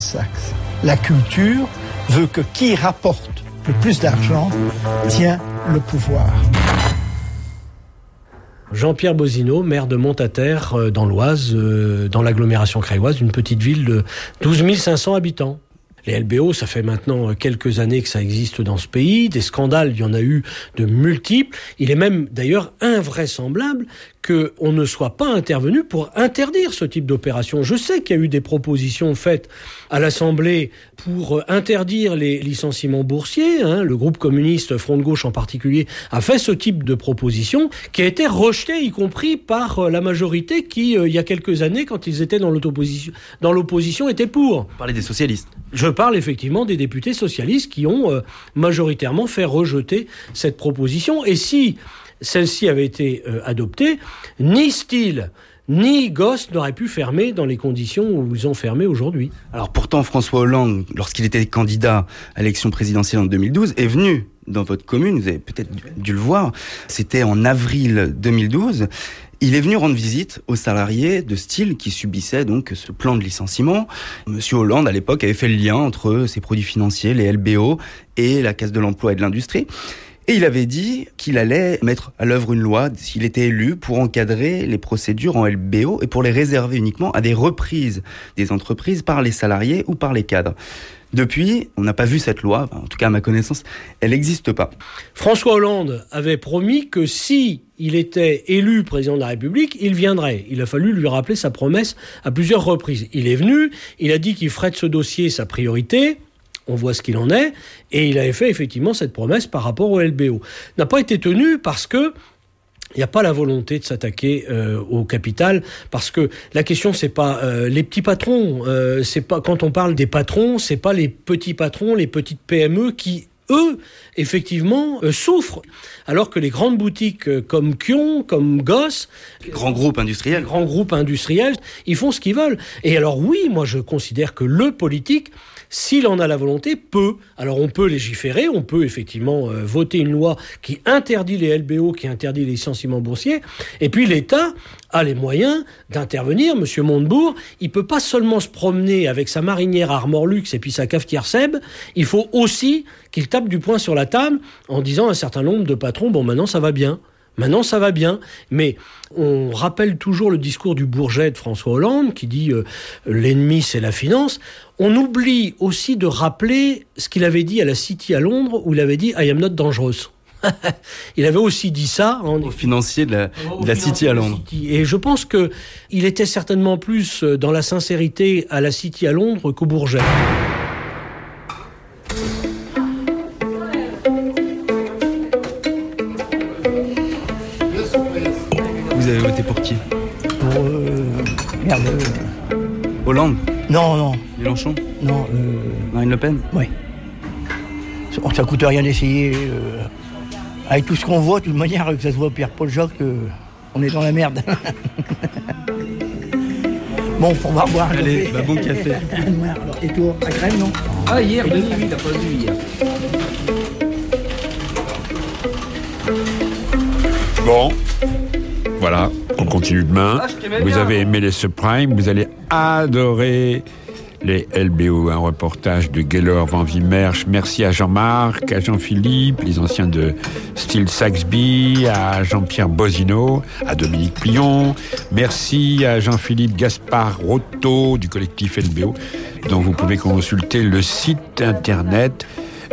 Sachs. La culture veut que qui rapporte le plus d'argent tient le pouvoir. Jean-Pierre Bosino, maire de Montaterre, dans l'Oise, dans l'agglomération crailloise, une petite ville de 12 500 habitants. Les LBO, ça fait maintenant quelques années que ça existe dans ce pays. Des scandales, il y en a eu de multiples. Il est même d'ailleurs invraisemblable qu'on ne soit pas intervenu pour interdire ce type d'opération. Je sais qu'il y a eu des propositions faites à l'Assemblée pour interdire les licenciements boursiers. Le groupe communiste, Front de Gauche en particulier, a fait ce type de proposition qui a été rejetée, y compris par la majorité qui, il y a quelques années, quand ils étaient dans l'opposition, était pour. Vous parlez des socialistes. Je parle effectivement des députés socialistes qui ont majoritairement fait rejeter cette proposition. Et si celle-ci avait été adoptée, ni Steele ni Goss n'auraient pu fermer dans les conditions où ils ont fermé aujourd'hui. Alors pourtant, François Hollande, lorsqu'il était candidat à l'élection présidentielle en 2012, est venu dans votre commune, vous avez peut-être dû le voir, c'était en avril 2012. Il est venu rendre visite aux salariés de Steele qui subissaient donc ce plan de licenciement. Monsieur Hollande, à l'époque, avait fait le lien entre ces produits financiers, les LBO, et la Caisse de l'emploi et de l'industrie. Et il avait dit qu'il allait mettre à l'œuvre une loi, s'il était élu, pour encadrer les procédures en LBO et pour les réserver uniquement à des reprises des entreprises par les salariés ou par les cadres. Depuis, on n'a pas vu cette loi, en tout cas à ma connaissance, elle n'existe pas. François Hollande avait promis que si il était élu président de la République, il viendrait. Il a fallu lui rappeler sa promesse à plusieurs reprises. Il est venu, il a dit qu'il ferait de ce dossier sa priorité. On voit ce qu'il en est, et il avait fait effectivement cette promesse par rapport au LBO. N'a pas été tenu parce que il n'y a pas la volonté de s'attaquer au capital, parce que la question c'est pas les petits patrons, c'est pas quand on parle des patrons, c'est pas les petits patrons, les petites PME qui eux, effectivement, souffrent. Alors que les grandes boutiques comme Kion, comme Goss... Grands groupes industriels, ils font ce qu'ils veulent. Et alors oui, moi je considère que le politique, s'il en a la volonté, peut. Alors on peut légiférer, on peut effectivement voter une loi qui interdit les LBO, qui interdit les licenciements boursiers. Et puis l'État a les moyens d'intervenir. Monsieur Montebourg, il peut pas seulement se promener avec sa marinière Armor-Lux et puis sa cafetière Seb. Il faut aussi qu'il tape du poing sur la table en disant à un certain nombre de patrons, bon maintenant ça va bien. Maintenant, ça va bien, mais on rappelle toujours le discours du Bourget de François Hollande qui dit l'ennemi, c'est la finance. On oublie aussi de rappeler ce qu'il avait dit à la City à Londres, où il avait dit « I am not dangerous ». Il avait aussi dit ça au financier de la City à Londres. Et je pense qu'il était certainement plus dans la sincérité à la City à Londres qu'au Bourget. Vous avez voté pour qui ? Pour... Hollande ? Non. Mélenchon ? Non. Marine Le Pen ? Oui. Ça coûte rien d'essayer. Avec tout ce qu'on voit, de toute manière, que ça se voit Pierre-Paul Jacques, on est dans la merde. Bon, on va boire un café. Allez, bon café. Alors, et toi, à crème, non ? Ah, hier, oui, t'as pas vu hier. Bon, voilà, on continue demain. Vous avez aimé les subprimes, vous allez adorer les LBO, un reportage de Gaylor Van Wimmersch. Merci à Jean-Marc, à Jean-Philippe, les anciens de Steele Saxby, à Jean-Pierre Bosino, à Dominique Plion. Merci à Jean-Philippe Gaspard Roto du collectif LBO, dont vous pouvez consulter le site internet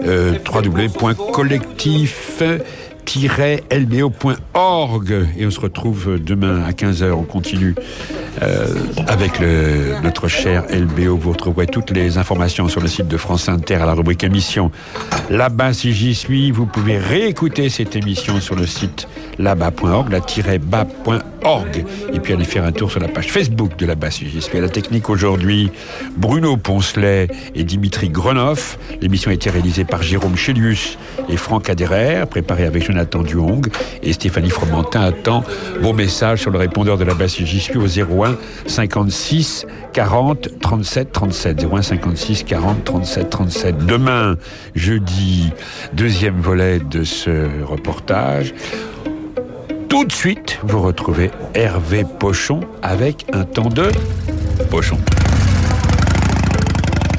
www.collectif-lbo.org. Et on se retrouve demain à 15h. On continue avec notre cher LBO. Vous retrouverez toutes les informations sur le site de France Inter à la rubrique émission Là-bas si j'y suis. Vous pouvez réécouter cette émission sur le site là-bas.org, la-bas.org. Et puis aller faire un tour sur la page Facebook de Là-bas si j'y suis. À la technique aujourd'hui, Bruno Poncelet et Dimitri Grenoff. L'émission a été réalisée par Jérôme Chélius et Franck Aderer, préparée avec Jonathan Duong, et Stéphanie Fromentin attend vos messages sur le répondeur de Là-bas si j'y suis au 01 56 40 37 37. 01 56 40 37 37. Demain, jeudi, deuxième volet de ce reportage. Tout de suite, vous retrouvez Hervé Pochon avec un temps de Pochon.